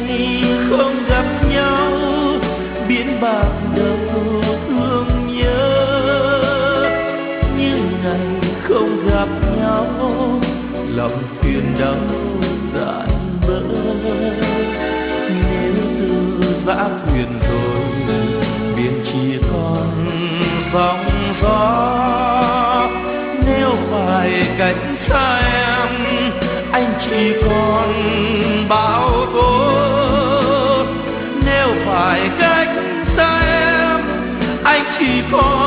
không gặp nhau, biến bạc đầu thương nhớ. Như ngày không gặp nhau, lòng phiền đau dại vỡ. Nếu từ giã thuyền rồi, biển chỉ còn sóng gió. Nếu phải cách xa em, anh chỉ còn bão tố. Nếu phải cách xa em, anh chỉ còn